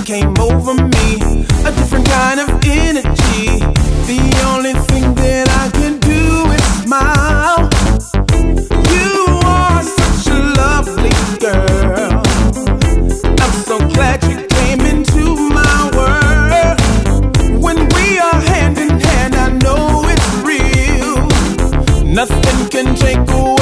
came over me, a different kind of energy. The only thing that I can do is smile. You are such a lovely girl. I'm so glad you came into my world. When we are hand in hand, I know it's real. Nothing can take away